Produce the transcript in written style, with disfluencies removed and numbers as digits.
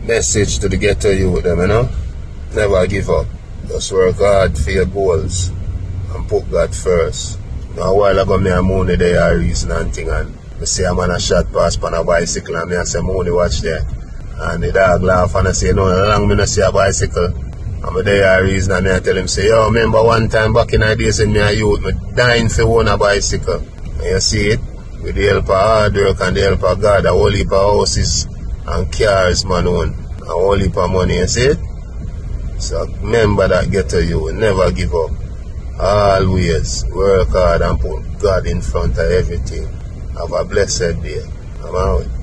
Message to the ghetto youth them, you know? Never give up. Just work hard for your goals and put God first. Now, a while ago, me and Mooney there are reason and thing, and I see a man a shot past on a bicycle, and me I say, Mooney, watch there. And the dog laugh and I say, no, long me not see a bicycle. And me there are reason, and me I tell him, say, yo, remember one time back in the days in me a youth, me dying for own a bicycle. And you see it? With the help of hard work and the help of God, a whole heap of houses and cars man own, a whole heap of money, you see it? So remember that ghetto you, never give up. Always work hard and put God in front of everything. Have a blessed day. I'm out.